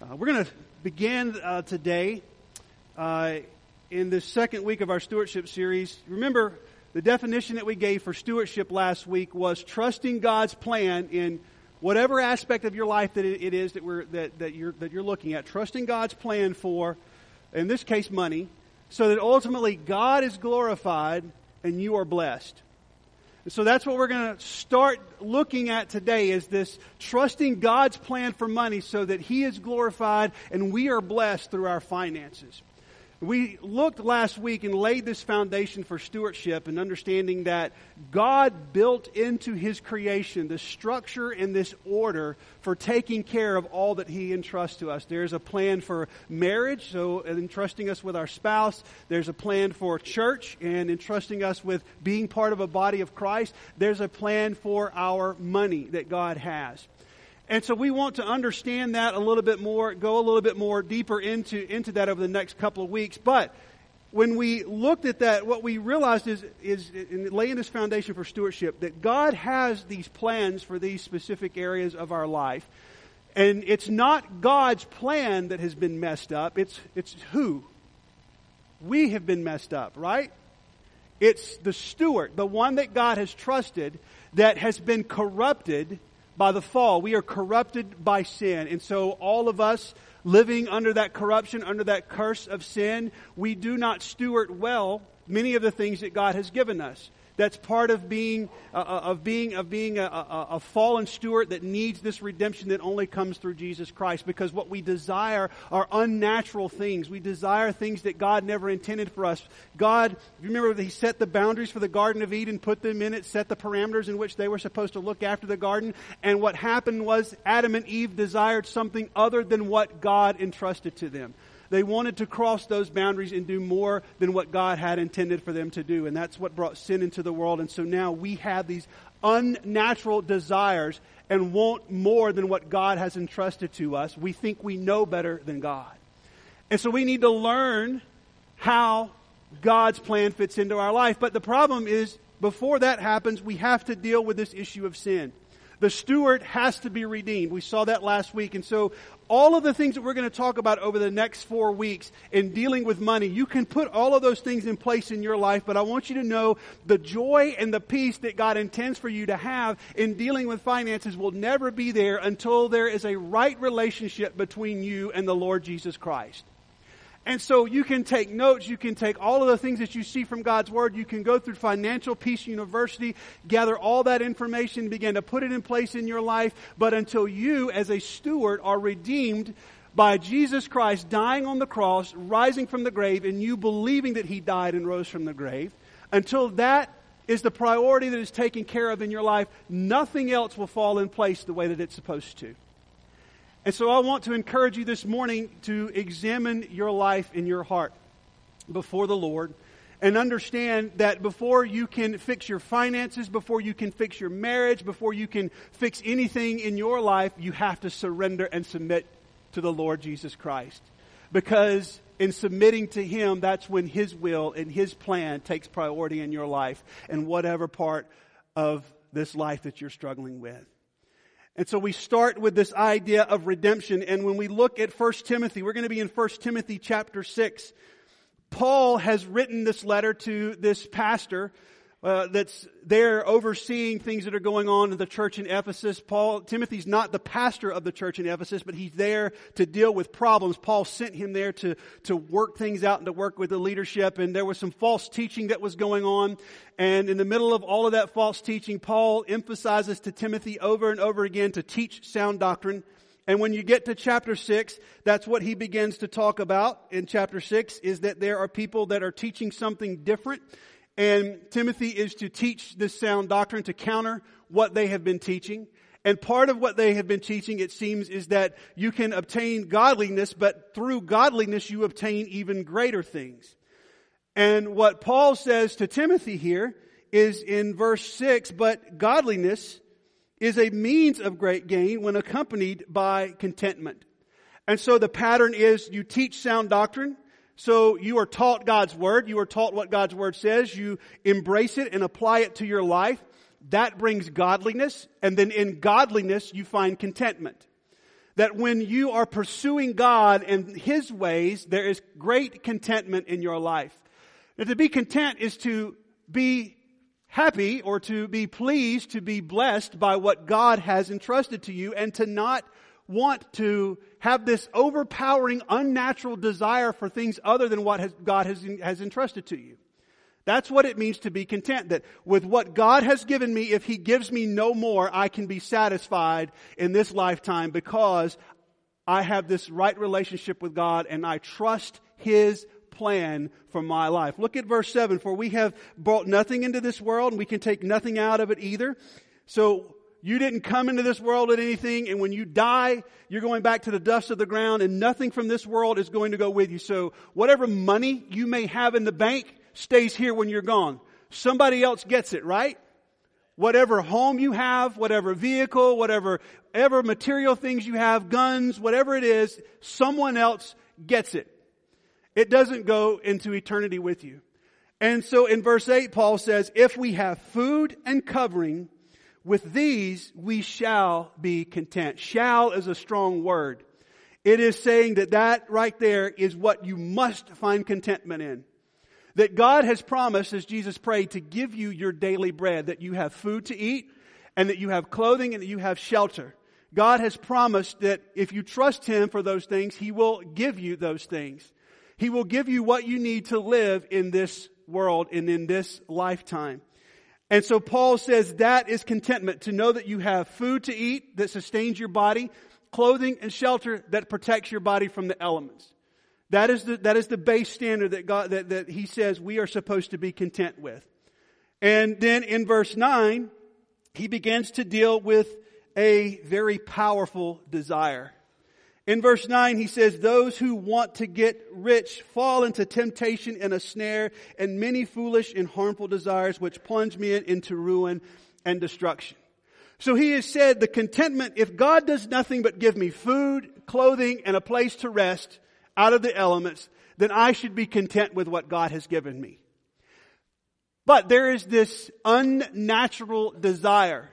We're going to begin today in this second week of our stewardship series. Remember, the definition that we gave for stewardship last week was trusting God's plan in whatever aspect of your life that it is that you're looking at. Trusting God's plan for, in this case, money, so that ultimately God is glorified and you are blessed. And so that's what we're going to start looking at today, is this trusting God's plan for money so that He is glorified and we are blessed through our finances. We looked last week and laid this foundation for stewardship and understanding that God built into His creation this structure and this order for taking care of all that He entrusts to us. There's a plan for marriage, so entrusting us with our spouse. There's a plan for church and entrusting us with being part of a body of Christ. There's a plan for our money that God has. And so we want to understand that a little bit more, go a little bit more deeper into that over the next couple of weeks. But when we looked at that, what we realized is in laying this foundation for stewardship, that God has these plans for these specific areas of our life. And it's not God's plan that has been messed up. It's who? We have been messed up, right? It's the steward, the one that God has trusted, that has been corrupted by the fall. We are corrupted by sin. And so all of us living under that corruption, under that curse of sin, we do not steward well many of the things that God has given us. That's part of being a fallen steward that needs this redemption that only comes through Jesus Christ. Because what we desire are unnatural things. We desire things that God never intended for us. God, remember that He set the boundaries for the Garden of Eden, put them in it, set the parameters in which they were supposed to look after the garden. And what happened was Adam and Eve desired something other than what God entrusted to them. They wanted to cross those boundaries and do more than what God had intended for them to do. And that's what brought sin into the world. And so now we have these unnatural desires and want more than what God has entrusted to us. We think we know better than God. And so we need to learn how God's plan fits into our life. But the problem is, before that happens, we have to deal with this issue of sin. The steward has to be redeemed. We saw that last week. And so all of the things that we're going to talk about over the next 4 weeks in dealing with money, you can put all of those things in place in your life. But I want you to know the joy and the peace that God intends for you to have in dealing with finances will never be there until there is a right relationship between you and the Lord Jesus Christ. And so you can take notes, you can take all of the things that you see from God's Word, you can go through Financial Peace University, gather all that information, begin to put it in place in your life, but until you as a steward are redeemed by Jesus Christ dying on the cross, rising from the grave, and you believing that He died and rose from the grave, until that is the priority that is taken care of in your life, nothing else will fall in place the way that it's supposed to. And so I want to encourage you this morning to examine your life and your heart before the Lord and understand that before you can fix your finances, before you can fix your marriage, before you can fix anything in your life, you have to surrender and submit to the Lord Jesus Christ. Because in submitting to Him, that's when His will and His plan takes priority in your life and whatever part of this life that you're struggling with. And so we start with this idea of redemption. And when we look at 1 Timothy, we're going to be in 1 Timothy chapter 6. Paul has written this letter to this pastor that's there overseeing things that are going on in the church in Ephesus. Timothy's not the pastor of the church in Ephesus, but he's there to deal with problems. Paul sent him there to work things out and to work with the leadership. And there was some false teaching that was going on. And in the middle of all of that false teaching, Paul emphasizes to Timothy over and over again to teach sound doctrine. And when you get to chapter 6, that's what he begins to talk about in chapter 6, is that there are people that are teaching something different. And Timothy is to teach this sound doctrine to counter what they have been teaching. And part of what they have been teaching, it seems, is that you can obtain godliness, but through godliness you obtain even greater things. And what Paul says to Timothy here is in verse 6, but godliness is a means of great gain when accompanied by contentment. And so the pattern is you teach sound doctrine. So you are taught God's Word. You are taught what God's Word says. You embrace it and apply it to your life. That brings godliness. And then in godliness, you find contentment. that when you are pursuing God and His ways, there is great contentment in your life. Now, to be content is to be happy or to be pleased, to be blessed by what God has entrusted to you, and to not want to have this overpowering, unnatural desire for things other than what God has entrusted to you. That's what it means to be content. That with what God has given me, if He gives me no more, I can be satisfied in this lifetime because I have this right relationship with God and I trust His plan for my life. Look at verse 7. For we have brought nothing into this world and we can take nothing out of it either. So you didn't come into this world with anything, and when you die, you're going back to the dust of the ground, and nothing from this world is going to go with you. So whatever money you may have in the bank stays here when you're gone. Somebody else gets it, right? Whatever home you have, whatever vehicle, whatever material things you have, guns, whatever it is, someone else gets it. It doesn't go into eternity with you. And so in verse 8, Paul says, if we have food and covering, with these we shall be content. Shall is a strong word. It is saying that right there is what you must find contentment in. That God has promised, as Jesus prayed, to give you your daily bread, that you have food to eat, and that you have clothing, and that you have shelter. God has promised that if you trust Him for those things, He will give you those things. He will give you what you need to live in this world and in this lifetime. And so Paul says that is contentment, to know that you have food to eat that sustains your body, clothing and shelter that protects your body from the elements. That is the base standard that he says we are supposed to be content with. And then in verse 9, he begins to deal with a very powerful desire. In verse 9, he says, those who want to get rich fall into temptation and a snare and many foolish and harmful desires which plunge men into ruin and destruction. So he has said the contentment, if God does nothing but give me food, clothing, and a place to rest out of the elements, then I should be content with what God has given me. But there is this unnatural desire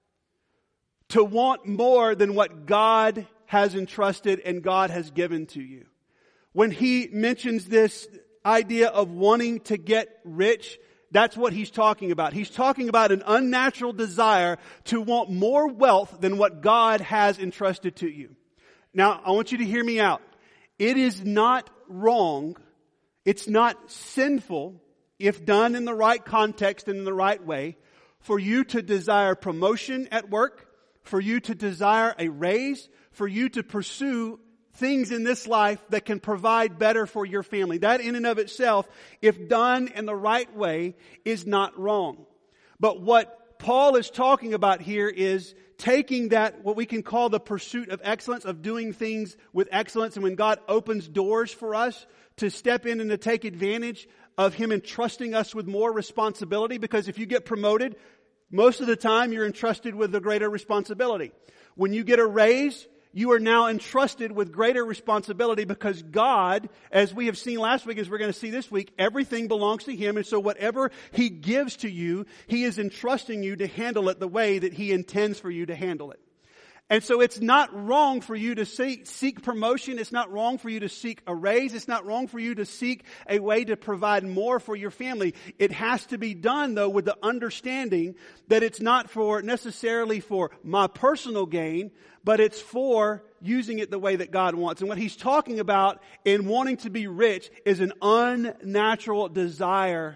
to want more than what God has entrusted and God has given to you. When he mentions this idea of wanting to get rich, that's what he's talking about. He's talking about an unnatural desire to want more wealth than what God has entrusted to you. Now, I want you to hear me out. It is not wrong. It's not sinful, if done in the right context and in the right way, for you to desire promotion at work, for you to desire a raise, for you to pursue things in this life that can provide better for your family. That in and of itself, if done in the right way, is not wrong. But what Paul is talking about here is taking that, what we can call the pursuit of excellence, of doing things with excellence, and when God opens doors for us to step in and to take advantage of Him entrusting us with more responsibility, because if you get promoted, most of the time you're entrusted with a greater responsibility. When you get a raise, you are now entrusted with greater responsibility because God, as we have seen last week, as we're going to see this week, everything belongs to Him. And so whatever He gives to you, He is entrusting you to handle it the way that He intends for you to handle it. And so it's not wrong for you to seek promotion. It's not wrong for you to seek a raise. It's not wrong for you to seek a way to provide more for your family. It has to be done, though, with the understanding that it's not necessarily for my personal gain, but it's for using it the way that God wants. And what he's talking about in wanting to be rich is an unnatural desire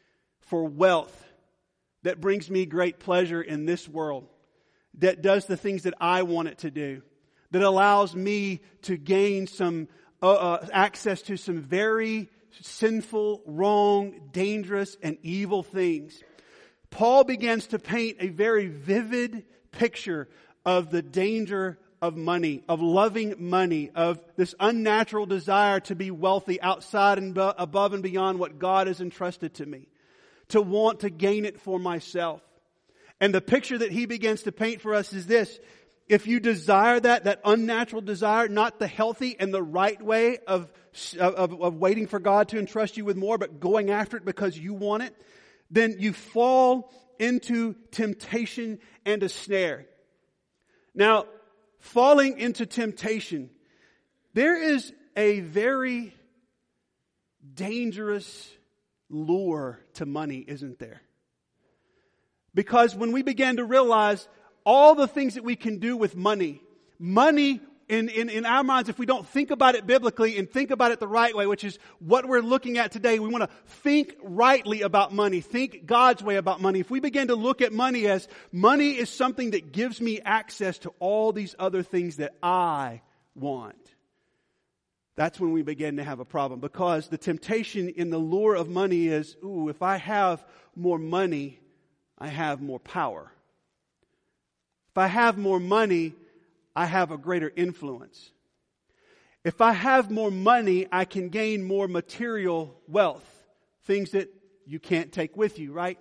for wealth that brings me great pleasure in this world, that does the things that I want it to do, that allows me to gain some access to some very sinful, wrong, dangerous, and evil things. Paul begins to paint a very vivid picture of the danger of money, of loving money, of this unnatural desire to be wealthy outside and above and beyond what God has entrusted to me, to want to gain it for myself. And the picture that he begins to paint for us is this: if you desire that unnatural desire, not the healthy and the right way of waiting for God to entrust you with more, but going after it because you want it, then you fall into temptation and a snare. Now, falling into temptation, there is a very dangerous lure to money, isn't there? Because when we begin to realize all the things that we can do with money in our minds, if we don't think about it biblically and think about it the right way, which is what we're looking at today, we want to think rightly about money, think God's way about money. If we begin to look at money as money is something that gives me access to all these other things that I want, that's when we begin to have a problem. Because the temptation in the lure of money is, if I have more money, I have more power. If I have more money, I have a greater influence. If I have more money, I can gain more material wealth. Things that you can't take with you, right?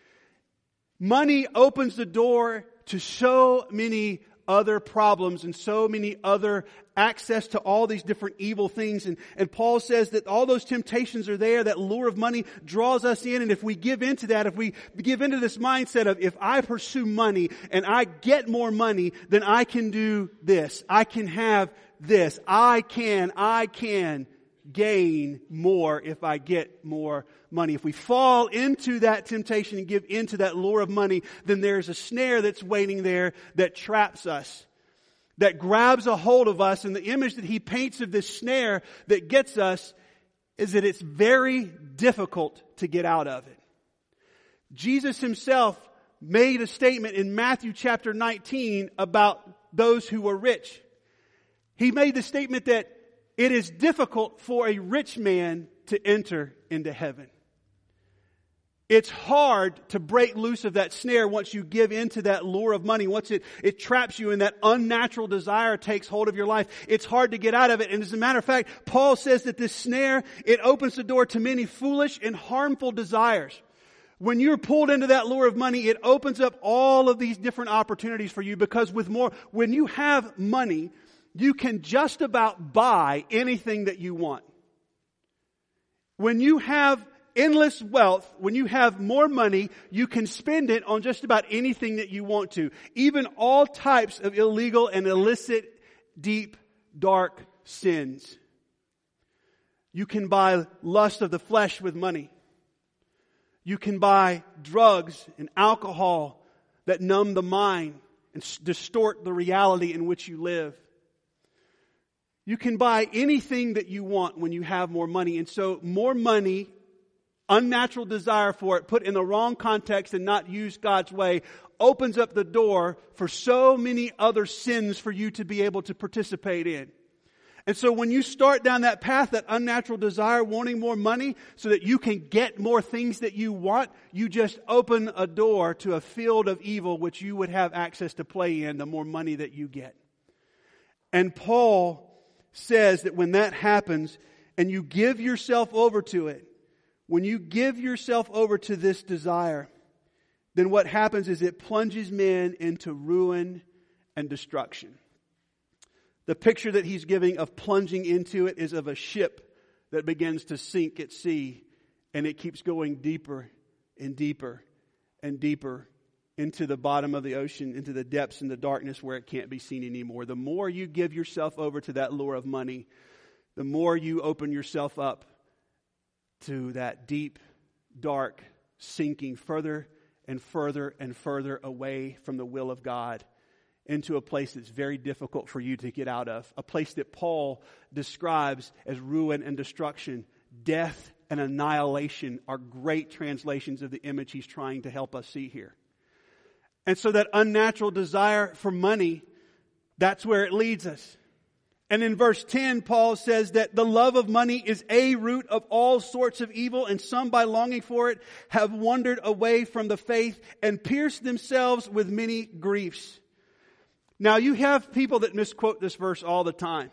Money opens the door to so many other problems and so many other access to all these different evil things. And Paul says that all those temptations are there. That lure of money draws us in. And if we give into that, if we give into this mindset of, if I pursue money and I get more money, then I can do this. I can have this. I can gain more if I get more money. If we fall into that temptation and give into that lure of money, then there's a snare that's waiting there that traps us, that grabs a hold of us. And the image that he paints of this snare that gets us is that it's very difficult to get out of it. Jesus himself made a statement in Matthew chapter 19 about those who were rich. He made the statement that it is difficult for a rich man to enter into heaven. It's hard to break loose of that snare once you give into that lure of money. Once it traps you and that unnatural desire takes hold of your life, it's hard to get out of it. And as a matter of fact, Paul says that this snare, it opens the door to many foolish and harmful desires. When you're pulled into that lure of money, it opens up all of these different opportunities for you, because when you have money, you can just about buy anything that you want. When you have endless wealth, when you have more money, you can spend it on just about anything that you want to. Even all types of illegal and illicit, deep, dark sins. You can buy lust of the flesh with money. You can buy drugs and alcohol that numb the mind and distort the reality in which you live. You can buy anything that you want when you have more money. And so more money, unnatural desire for it, put in the wrong context and not used God's way, opens up the door for so many other sins for you to be able to participate in. And so when you start down that path, that unnatural desire, wanting more money so that you can get more things that you want, you just open a door to a field of evil which you would have access to play in the more money that you get. And Paul says that when that happens and you give yourself over to it, when you give yourself over to this desire, then what happens is it plunges men into ruin and destruction. The picture that he's giving of plunging into it is of a ship that begins to sink at sea, and it keeps going deeper and deeper and deeper into the bottom of the ocean, into the depths and the darkness where it can't be seen anymore. The more you give yourself over to that lure of money, the more you open yourself up to that deep, dark, sinking further and further and further away from the will of God, into a place that's very difficult for you to get out of. A place that Paul describes as ruin and destruction. Death and annihilation are great translations of the image he's trying to help us see here. And so that unnatural desire for money, that's where it leads us. And in verse 10, Paul says that the love of money is a root of all sorts of evil, and some by longing for it have wandered away from the faith and pierced themselves with many griefs. Now you have people that misquote this verse all the time.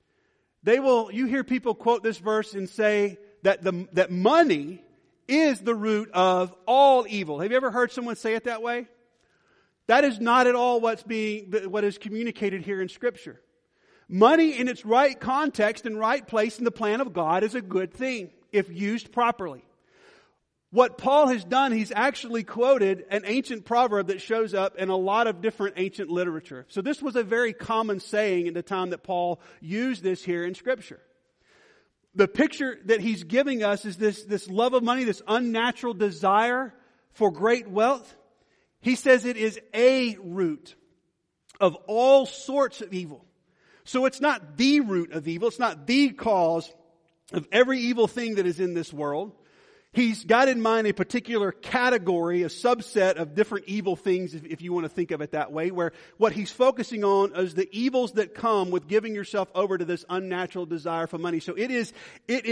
You hear people quote this verse and say that money is the root of all evil. Have you ever heard someone say it that way? That is not at all what is communicated here in Scripture. Money in its right context and right place in the plan of God is a good thing if used properly. What Paul has done, he's actually quoted an ancient proverb that shows up in a lot of different ancient literature. So this was a very common saying in the time that Paul used this here in Scripture. The picture that he's giving us is this love of money, this unnatural desire for great wealth. He says it is a root of all sorts of evil. So it's not the root of evil. It's not the cause of every evil thing that is in this world. He's got in mind a particular category, a subset of different evil things, if you want to think of it that way, where what he's focusing on is the evils that come with giving yourself over to this unnatural desire for money. So it is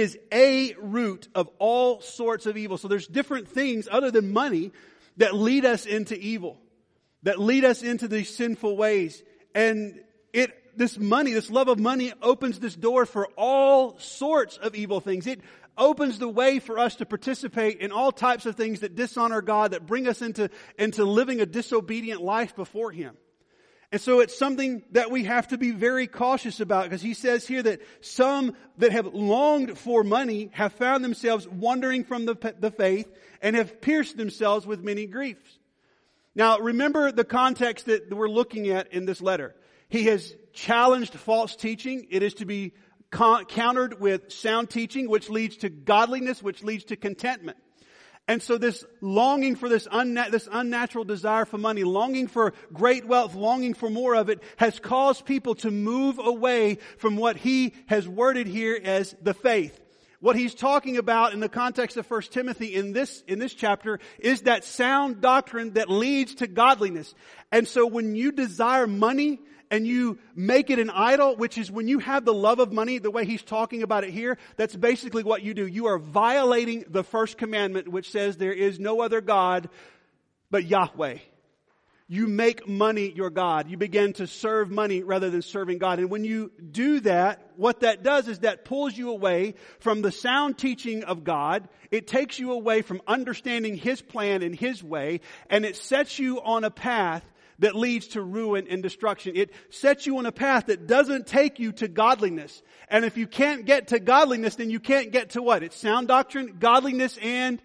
a root of all sorts of evil. So there's different things other than money that lead us into evil, that lead us into these sinful ways. And this love of money opens this door for all sorts of evil things. It opens the way for us to participate in all types of things that dishonor God, that bring us into living a disobedient life before Him. And so it's something that we have to be very cautious about, because he says here that some that have longed for money have found themselves wandering from the faith and have pierced themselves with many griefs. Now remember the context that we're looking at in this letter. He has challenged false teaching. It is to be countered with sound teaching, which leads to godliness, which leads to contentment. And so this longing for this unnatural desire for money, longing for great wealth, longing for more of it, has caused people to move away from what he has worded here as the faith. What he's talking about in the context of 1 Timothy in this chapter is that sound doctrine that leads to godliness. And so when you desire money and you make it an idol, which is when you have the love of money, the way he's talking about it here, that's basically what you do. You are violating the first commandment, which says there is no other God but Yahweh. You make money your God. You begin to serve money rather than serving God. And when you do that, what that does is that pulls you away from the sound teaching of God. It takes you away from understanding His plan and His way, and it sets you on a path that leads to ruin and destruction. It sets you on a path that doesn't take you to godliness. And if you can't get to godliness, then you can't get to what? It's sound doctrine, godliness, and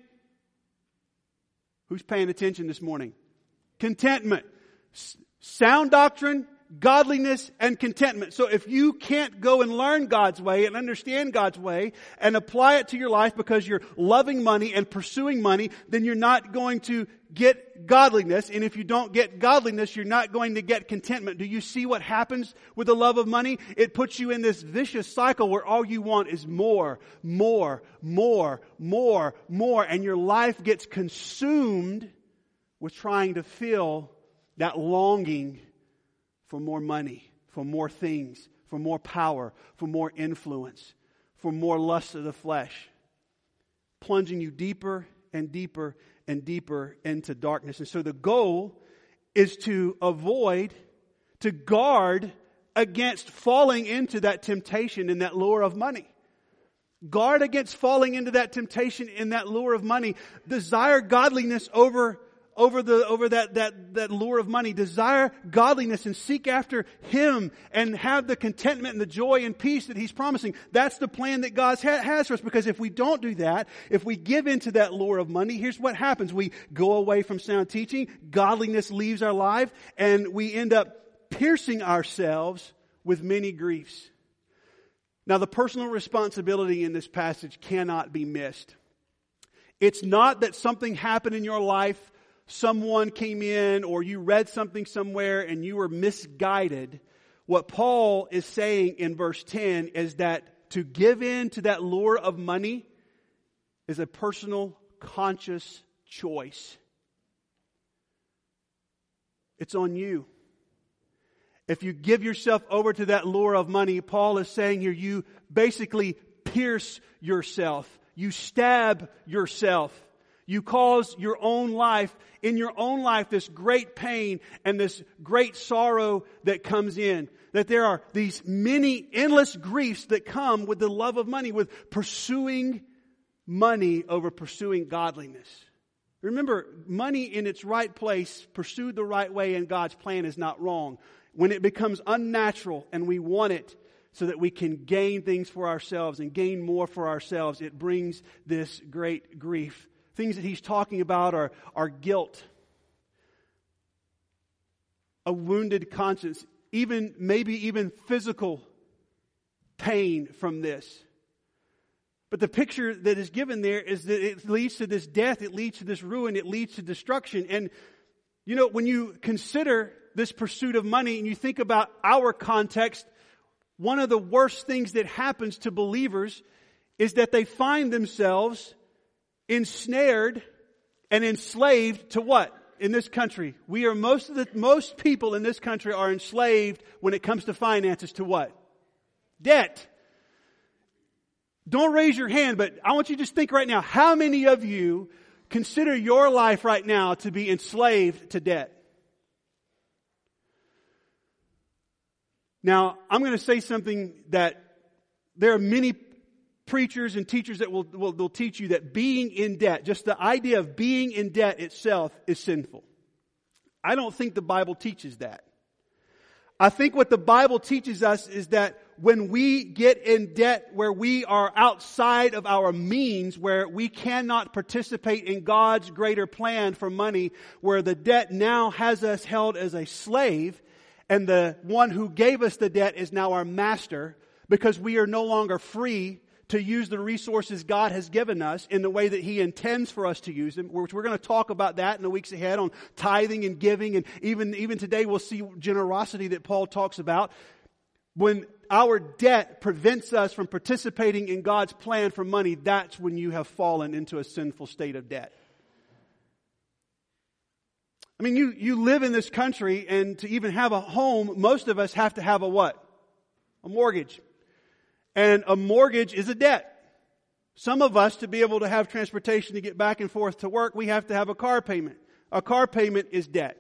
who's paying attention this morning? Contentment. Sound doctrine, godliness, and contentment. So if you can't go and learn God's way and understand God's way and apply it to your life because you're loving money and pursuing money, then you're not going to get godliness. And if you don't get godliness, you're not going to get contentment. Do you see what happens with the love of money? It puts you in this vicious cycle where all you want is more, more, more, more, more. And your life gets consumed with trying to fill that longing for more money, for more things, for more power, for more influence, for more lust of the flesh, plunging you deeper and deeper and deeper into darkness. And so the goal is to guard against falling into that temptation and that lure of money. Guard against falling into that temptation and that lure of money. Desire godliness over that lure of money. Desire godliness and seek after Him and have the contentment and the joy and peace that He's promising. That's the plan that God has for us, because if we don't do that, if we give into that lure of money, here's what happens. We go away from sound teaching, godliness leaves our life, and we end up piercing ourselves with many griefs. Now, the personal responsibility in this passage cannot be missed. It's not that something happened in your life, someone came in, or you read something somewhere and you were misguided. What Paul is saying in verse 10 is that to give in to that lure of money is a personal, conscious choice. It's on you. If you give yourself over to that lure of money, Paul is saying here, you basically pierce yourself. You stab yourself. You cause your own life, this great pain and this great sorrow that comes in. That there are these many endless griefs that come with the love of money, with pursuing money over pursuing godliness. Remember, money in its right place, pursued the right way in God's plan, is not wrong. When it becomes unnatural and we want it so that we can gain things for ourselves and gain more for ourselves, it brings this great grief things that he's talking about are guilt, a wounded conscience, maybe even physical pain from this. But the picture that is given there is that it leads to this death, it leads to this ruin, it leads to destruction. And when you consider this pursuit of money and you think about our context, one of the worst things that happens to believers is that they find themselves ensnared and enslaved to what? In this country. Most people in this country are enslaved when it comes to finances to what? Debt. Don't raise your hand, but I want you to just think right now, how many of you consider your life right now to be enslaved to debt? Now, I'm going to say something that there are many preachers and teachers that will teach you that being in debt, just the idea of being in debt itself is sinful. I don't think the Bible teaches that. I think what the Bible teaches us is that when we get in debt where we are outside of our means, where we cannot participate in God's greater plan for money, where the debt now has us held as a slave, and the one who gave us the debt is now our master, because we are no longer free to use the resources God has given us in the way that He intends for us to use them, which we're going to talk about that in the weeks ahead on tithing and giving, and even today we'll see generosity that Paul talks about. When our debt prevents us from participating in God's plan for money, that's when you have fallen into a sinful state of debt. I mean, you live in this country, and to even have a home, most of us have to have a what? A mortgage. And a mortgage is a debt. Some of us, to be able to have transportation to get back and forth to work, we have to have a car payment. A car payment is debt.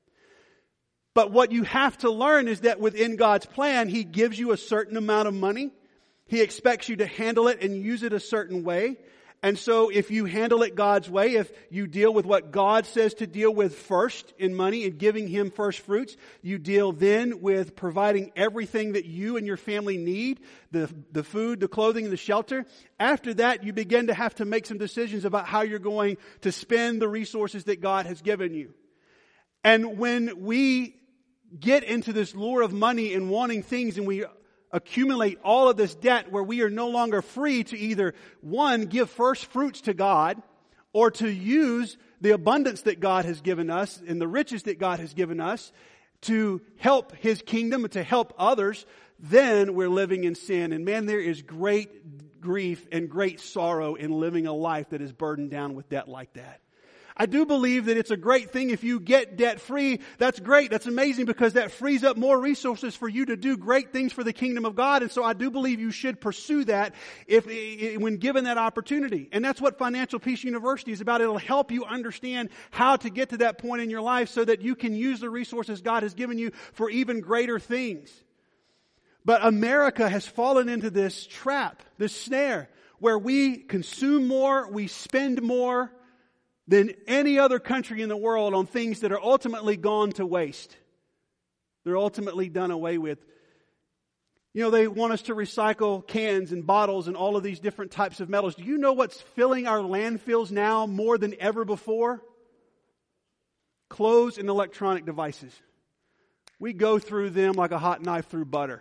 But what you have to learn is that within God's plan, He gives you a certain amount of money. He expects you to handle it and use it a certain way. And so if you handle it God's way, if you deal with what God says to deal with first in money and giving Him first fruits, you deal then with providing everything that you and your family need, the food, the clothing, and the shelter. After that, you begin to have to make some decisions about how you're going to spend the resources that God has given you. And when we get into this lure of money and wanting things, and we accumulate all of this debt where we are no longer free to either, one, give first fruits to God, or to use the abundance that God has given us and the riches that God has given us to help His kingdom and to help others, then we're living in sin. And man, there is great grief and great sorrow in living a life that is burdened down with debt like that. I do believe that it's a great thing if you get debt free. That's great. That's amazing, because that frees up more resources for you to do great things for the kingdom of God. And so I do believe you should pursue that when given that opportunity. And that's what Financial Peace University is about. It'll help you understand how to get to that point in your life so that you can use the resources God has given you for even greater things. But America has fallen into this trap, this snare, where we consume more, we spend more than any other country in the world on things that are ultimately gone to waste. They're ultimately done away with. They want us to recycle cans and bottles and all of these different types of metals. Do you know what's filling our landfills now more than ever before? Clothes and electronic devices. We go through them like a hot knife through butter.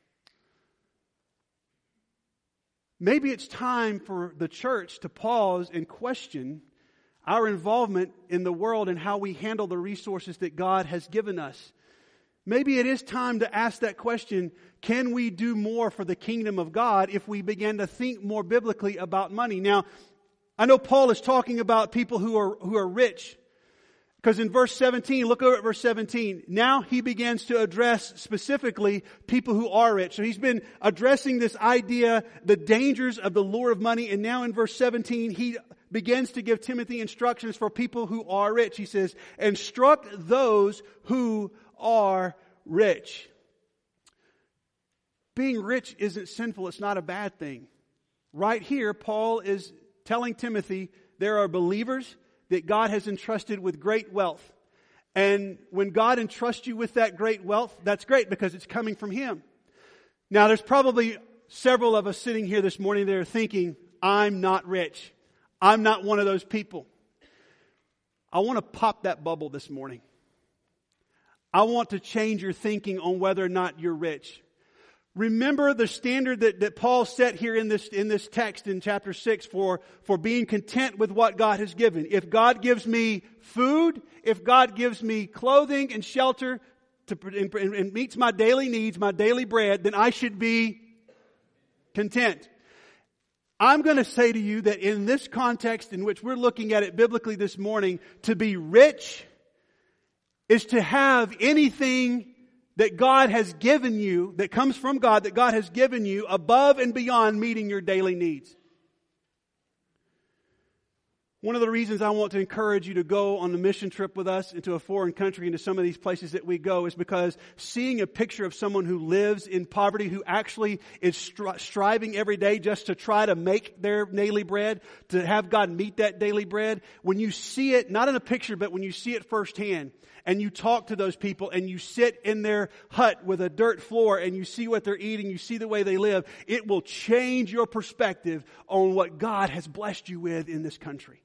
Maybe it's time for the church to pause and question our involvement in the world and how we handle the resources that God has given us. Maybe it is time to ask that question, can we do more for the kingdom of God if we begin to think more biblically about money? Now, I know Paul is talking about people who are rich, because in verse 17, look over at verse 17. Now he begins to address specifically people who are rich. So he's been addressing this idea, the dangers of the lure of money, and now in verse 17, he begins to give Timothy instructions for people who are rich. He says, instruct those who are rich. Being rich isn't sinful. It's not a bad thing. Right here, Paul is telling Timothy there are believers that God has entrusted with great wealth. And when God entrusts you with that great wealth, that's great because it's coming from Him. Now, there's probably several of us sitting here this morning that are thinking, I'm not rich. I'm not one of those people. I want to pop that bubble this morning. I want to change your thinking on whether or not you're rich. Remember the standard that Paul set here in this text in chapter 6 for being content with what God has given. If God gives me food, if God gives me clothing and shelter and meets my daily needs, my daily bread, then I should be content. I'm going to say to you that in this context in which we're looking at it biblically this morning, to be rich is to have anything that God has given you, that comes from God, that God has given you above and beyond meeting your daily needs. One of the reasons I want to encourage you to go on a mission trip with us into a foreign country, into some of these places that we go, is because seeing a picture of someone who lives in poverty, who actually is striving every day just to try to make their daily bread, to have God meet that daily bread, when you see it, not in a picture, but when you see it firsthand, and you talk to those people, and you sit in their hut with a dirt floor, and you see what they're eating, you see the way they live, it will change your perspective on what God has blessed you with in this country.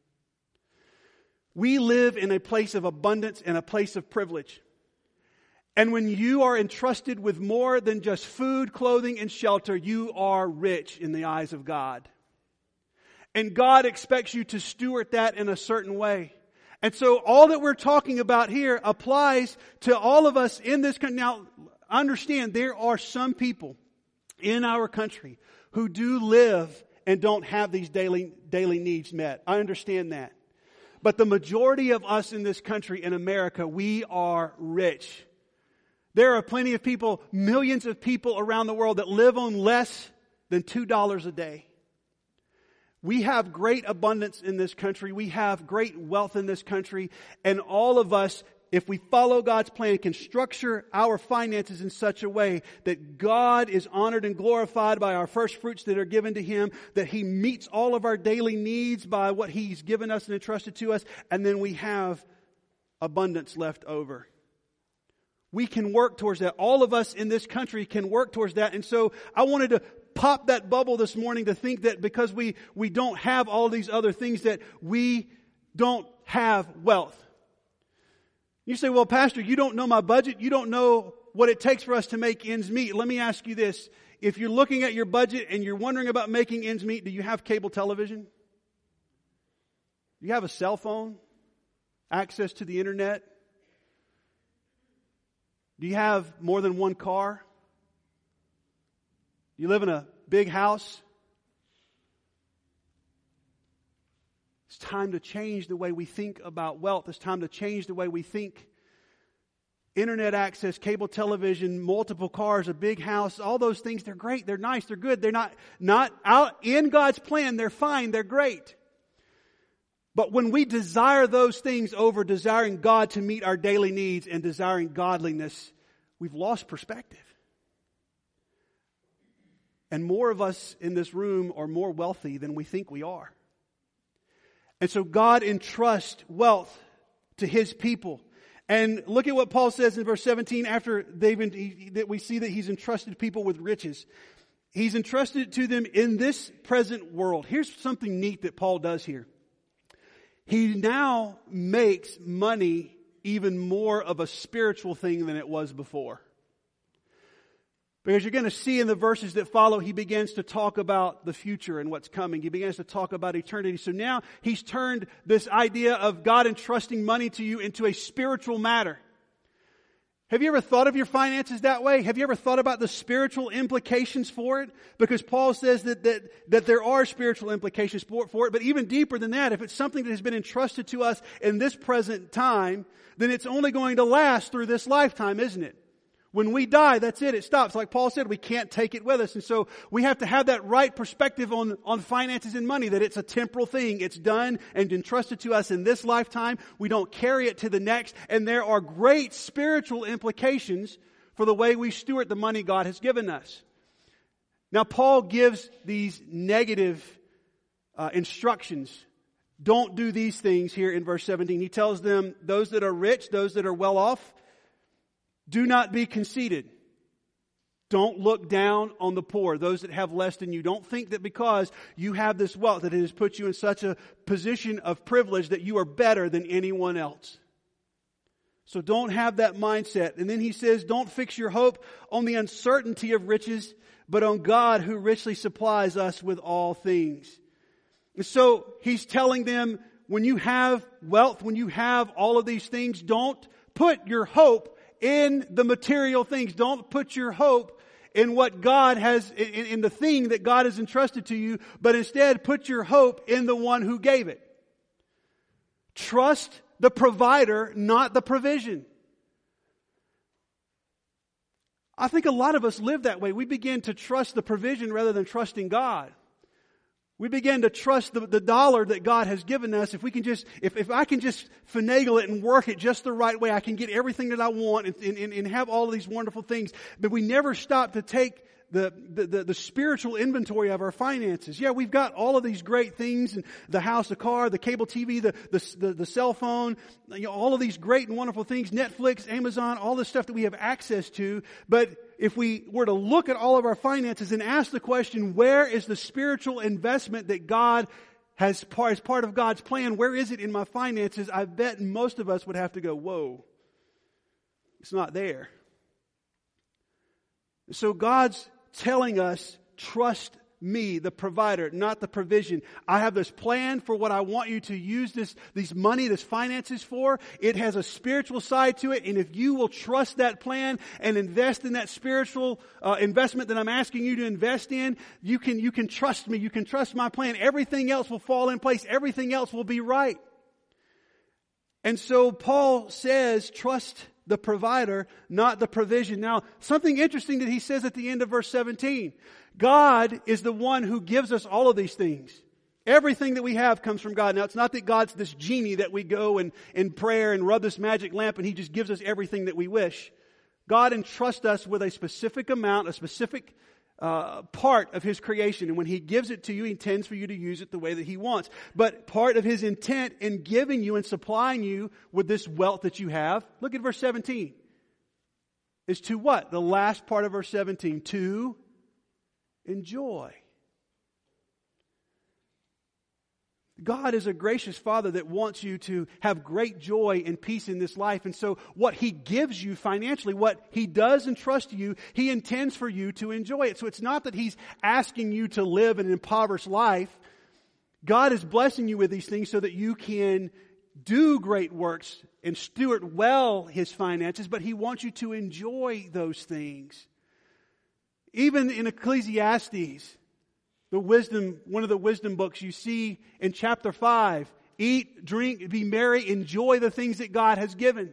We live in a place of abundance and a place of privilege. And when you are entrusted with more than just food, clothing, and shelter, you are rich in the eyes of God. And God expects you to steward that in a certain way. And so all that we're talking about here applies to all of us in this country. Now, understand, there are some people in our country who do live and don't have these daily needs met. I understand that. But the majority of us in this country, in America, we are rich. There are plenty of people, millions of people around the world that live on less than $2 a day. We have great abundance in this country. We have great wealth in this country. And all of us, if we follow God's plan, can structure our finances in such a way that God is honored and glorified by our first fruits that are given to Him, that He meets all of our daily needs by what He's given us and entrusted to us, and then we have abundance left over. We can work towards that. All of us in this country can work towards that. And so I wanted to pop that bubble this morning to think that because we don't have all these other things that we don't have wealth. You say, well, Pastor, you don't know my budget. You don't know what it takes for us to make ends meet. Let me ask you this. If you're looking at your budget and you're wondering about making ends meet, do you have cable television? Do you have a cell phone? Access to the internet? Do you have more than one car? Do you live in a big house? It's time to change the way we think about wealth. It's time to change the way we think. Internet access, cable television, multiple cars, a big house, all those things, they're great, they're nice, they're good. They're not out in God's plan. They're fine, they're great. But when we desire those things over desiring God to meet our daily needs and desiring godliness, we've lost perspective. And more of us in this room are more wealthy than we think we are. And so God entrusts wealth to His people. And look at what Paul says in verse 17 after that we see that He's entrusted people with riches. He's entrusted to them in this present world. Here's something neat that Paul does here. He now makes money even more of a spiritual thing than it was before. Because you're going to see in the verses that follow, he begins to talk about the future and what's coming. He begins to talk about eternity. So now he's turned this idea of God entrusting money to you into a spiritual matter. Have you ever thought of your finances that way? Have you ever thought about the spiritual implications for it? Because Paul says that there are spiritual implications for it. But even deeper than that, if it's something that has been entrusted to us in this present time, then it's only going to last through this lifetime, isn't it? When we die, that's it. It stops. Like Paul said, we can't take it with us. And so we have to have that right perspective on finances and money, that it's a temporal thing. It's done and entrusted to us in this lifetime. We don't carry it to the next. And there are great spiritual implications for the way we steward the money God has given us. Now, Paul gives these negative instructions. Don't do these things here in verse 17. He tells them, those that are rich, those that are well off, do not be conceited. Don't look down on the poor, those that have less than you. Don't think that because you have this wealth that it has put you in such a position of privilege that you are better than anyone else. So don't have that mindset. And then he says, don't fix your hope on the uncertainty of riches, but on God who richly supplies us with all things. And so he's telling them, when you have wealth, when you have all of these things, don't put your hope in the material things. Don't put your hope in what God has, in the thing that God has entrusted to you, but instead put your hope in the one who gave it. Trust the provider, not the provision. I think a lot of us live that way. We begin to trust the provision rather than trusting God. We begin to trust the dollar that God has given us. If I can just finagle it and work it just the right way, I can get everything that I want and have all of these wonderful things. But we never stop to take the spiritual inventory of our finances. Yeah, we've got all of these great things, and the house, the car, the cable TV, the cell phone, all of these great and wonderful things, Netflix, Amazon, all this stuff that we have access to. But if we were to look at all of our finances and ask the question, where is the spiritual investment that God has as part of God's plan? Where is it in my finances? I bet most of us would have to go, whoa, it's not there. So God's telling us, trust me, the provider, not the provision. I have this plan for what I want you to use this finances for. It has a spiritual side to it, and if you will trust that plan and invest in that spiritual investment that I'm asking you to invest in, you can trust me. You can trust my plan. Everything else will fall in place. Everything else will be right. And so Paul says, trust the provider, not the provision. Now, something interesting that he says at the end of verse 17. God is the one who gives us all of these things. Everything that we have comes from God. Now, it's not that God's this genie that we go and in prayer and rub this magic lamp and He just gives us everything that we wish. God entrusts us with a specific amount, a specific part of His creation. And when He gives it to you, He intends for you to use it the way that He wants. But part of His intent in giving you and supplying you with this wealth that you have, look at verse 17, is to what? The last part of verse 17, to enjoy. God is a gracious Father that wants you to have great joy and peace in this life. And so what He gives you financially, what He does entrust you, He intends for you to enjoy it. So it's not that He's asking you to live an impoverished life. God is blessing you with these things so that you can do great works and steward well His finances, but He wants you to enjoy those things. Even in Ecclesiastes, one of the wisdom books, you see in chapter 5, eat, drink, be merry, enjoy the things that God has given.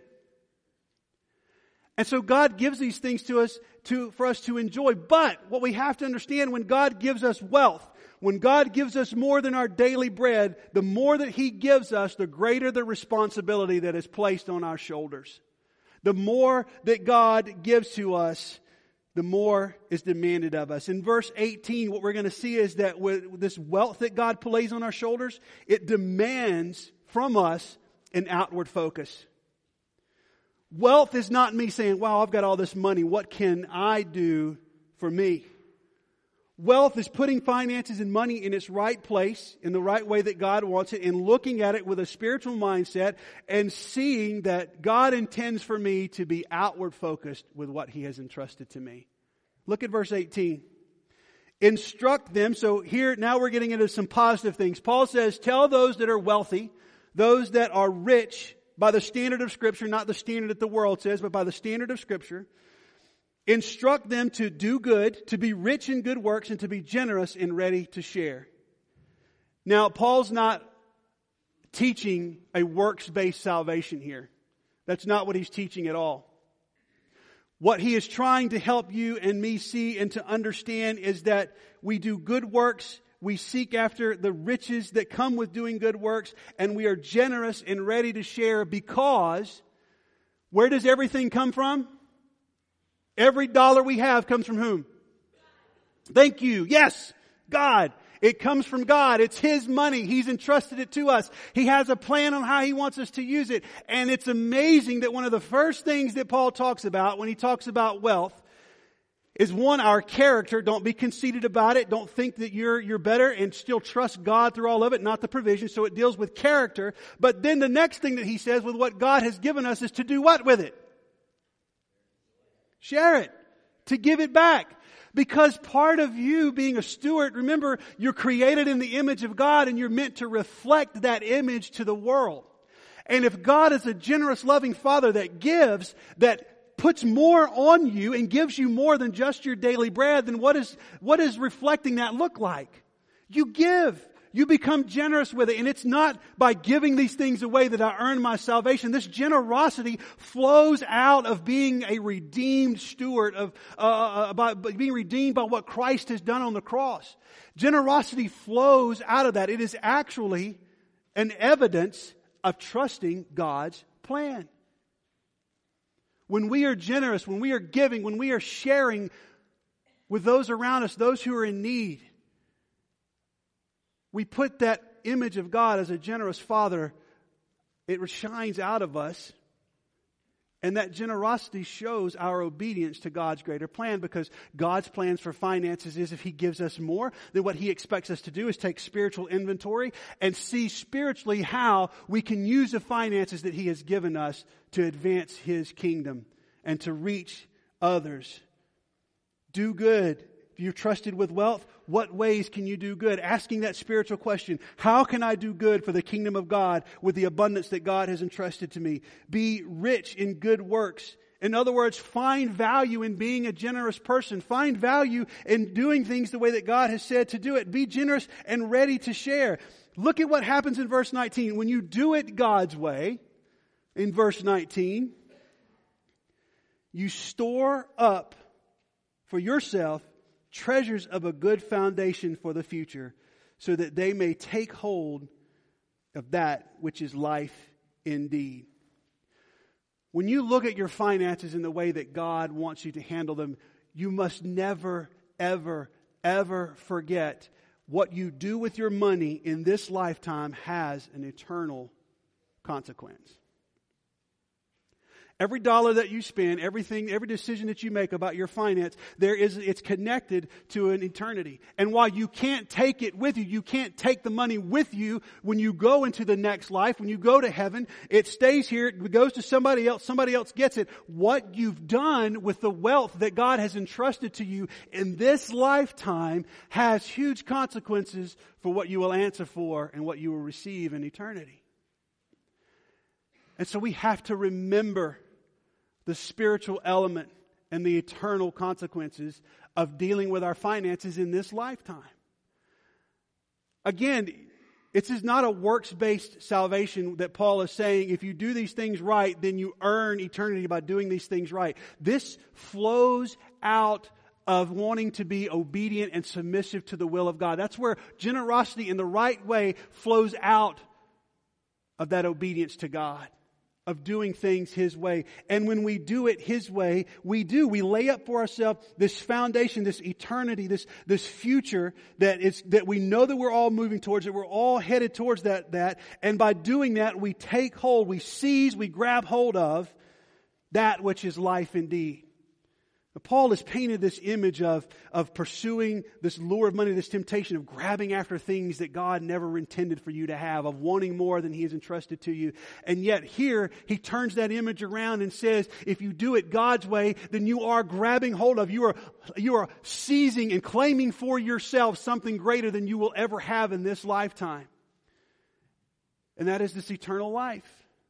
And so God gives these things to us for us to enjoy. But what we have to understand, when God gives us wealth, when God gives us more than our daily bread, the more that He gives us, the greater the responsibility that is placed on our shoulders. The more that God gives to us, the more is demanded of us. In verse 18, what we're going to see is that with this wealth that God plays on our shoulders, it demands from us an outward focus. Wealth is not me saying, wow, I've got all this money. What can I do for me? Wealth is putting finances and money in its right place, in the right way that God wants it, and looking at it with a spiritual mindset and seeing that God intends for me to be outward focused with what He has entrusted to me. Look at verse 18. Instruct them. So here, now we're getting into some positive things. Paul says, tell those that are wealthy, those that are rich by the standard of Scripture, not the standard that the world says, but by the standard of Scripture. Instruct them to do good, to be rich in good works, and to be generous and ready to share. Now, Paul's not teaching a works-based salvation here. That's not what he's teaching at all. What he is trying to help you and me see and to understand is that we do good works, we seek after the riches that come with doing good works, and we are generous and ready to share because where does everything come from? Every dollar we have comes from whom? Thank you. Yes, God. It comes from God. It's His money. He's entrusted it to us. He has a plan on how He wants us to use it. And it's amazing that one of the first things that Paul talks about when he talks about wealth is one, our character. Don't be conceited about it. Don't think that you're better, and still trust God through all of it, not the provision. So it deals with character. But then the next thing that he says with what God has given us is to do what with it? Share it. To give it back. Because part of you being a steward, remember, you're created in the image of God and you're meant to reflect that image to the world. And if God is a generous, loving Father that gives, that puts more on you and gives you more than just your daily bread, then what is reflecting that look like? You give. You become generous with it. And it's not by giving these things away that I earn my salvation. This generosity flows out of being a redeemed steward, by being redeemed by what Christ has done on the cross. Generosity flows out of that. It is actually an evidence of trusting God's plan. When we are generous, when we are giving, when we are sharing with those around us, those who are in need, we put that image of God as a generous Father. It shines out of us. And that generosity shows our obedience to God's greater plan, because God's plans for finances is, if He gives us more, then what He expects us to do is take spiritual inventory and see spiritually how we can use the finances that He has given us to advance His kingdom and to reach others. Do good. If you're trusted with wealth, what ways can you do good? Asking that spiritual question, how can I do good for the kingdom of God with the abundance that God has entrusted to me? Be rich in good works. In other words, find value in being a generous person. Find value in doing things the way that God has said to do it. Be generous and ready to share. Look at what happens in verse 19. When you do it God's way, in verse 19, you store up for yourself treasures of a good foundation for the future, so that they may take hold of that which is life indeed. When you look at your finances in the way that God wants you to handle them, you must never, ever, ever forget what you do with your money in this lifetime has an eternal consequence. Every dollar that you spend, every decision that you make about your finance, it's connected to an eternity. And while you can't take it with you, you can't take the money with you when you go into the next life, when you go to heaven, it stays here, it goes to somebody else gets it. What you've done with the wealth that God has entrusted to you in this lifetime has huge consequences for what you will answer for and what you will receive in eternity. And so we have to remember the spiritual element and the eternal consequences of dealing with our finances in this lifetime. Again, this is not a works-based salvation that Paul is saying, if you do these things right, then you earn eternity by doing these things right. This flows out of wanting to be obedient and submissive to the will of God. That's where generosity in the right way flows out of that obedience to God, of doing things His way. And when we do it His way, we lay up for ourselves this foundation, this eternity, this future that we know that we're all moving towards, that we're all headed towards that. And by doing that, we take hold, we seize, we grab hold of that which is life indeed. Paul has painted this image of pursuing this lure of money, this temptation of grabbing after things that God never intended for you to have, of wanting more than He has entrusted to you. And yet here, he turns that image around and says, if you do it God's way, then you are grabbing hold of, you are seizing and claiming for yourself something greater than you will ever have in this lifetime. And that is this eternal life.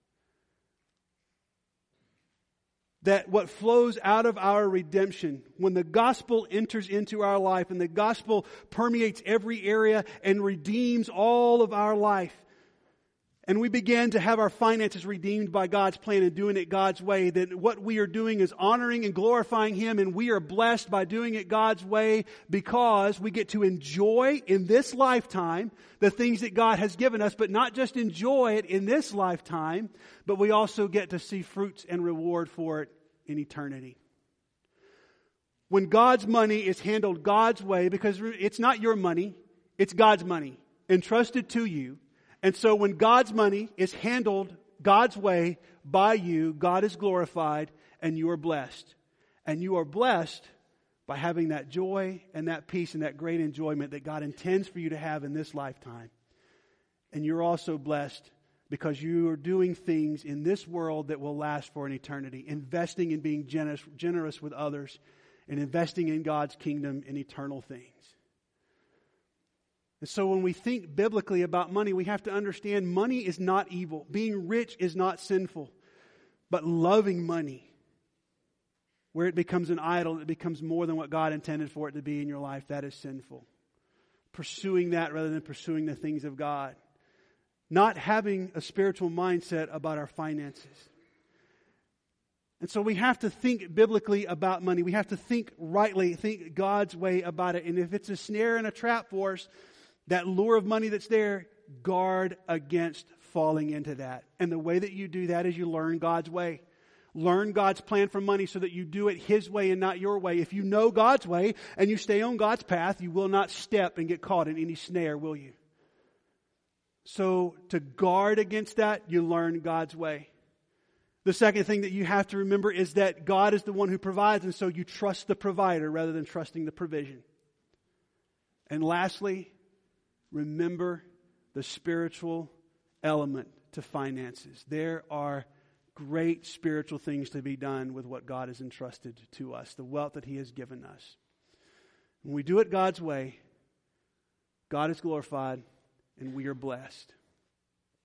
That what flows out of our redemption, when the gospel enters into our life and the gospel permeates every area and redeems all of our life, and we begin to have our finances redeemed by God's plan and doing it God's way, then what we are doing is honoring and glorifying Him, and we are blessed by doing it God's way, because we get to enjoy in this lifetime the things that God has given us, but not just enjoy it in this lifetime, but we also get to see fruits and reward for it in eternity. When God's money is handled God's way, because it's not your money, it's God's money entrusted to you. And so when God's money is handled God's way by you, God is glorified and you are blessed. And you are blessed by having that joy and that peace and that great enjoyment that God intends for you to have in this lifetime. And you're also blessed because you are doing things in this world that will last for an eternity, investing in being generous with others and investing in God's kingdom and eternal things. And so when we think biblically about money, we have to understand money is not evil. Being rich is not sinful. But loving money, where it becomes an idol, it becomes more than what God intended for it to be in your life, that is sinful. Pursuing that rather than pursuing the things of God. Not having a spiritual mindset about our finances. And so we have to think biblically about money. We have to think rightly, think God's way about it. And if it's a snare and a trap for us, that lure of money that's there, guard against falling into that. And the way that you do that is you learn God's way. Learn God's plan for money so that you do it His way and not your way. If you know God's way and you stay on God's path, you will not step and get caught in any snare, will you? So to guard against that, you learn God's way. The second thing that you have to remember is that God is the one who provides, and so you trust the provider rather than trusting the provision. And lastly, remember the spiritual element to finances. There are great spiritual things to be done with what God has entrusted to us, the wealth that He has given us. When we do it God's way, God is glorified and we are blessed.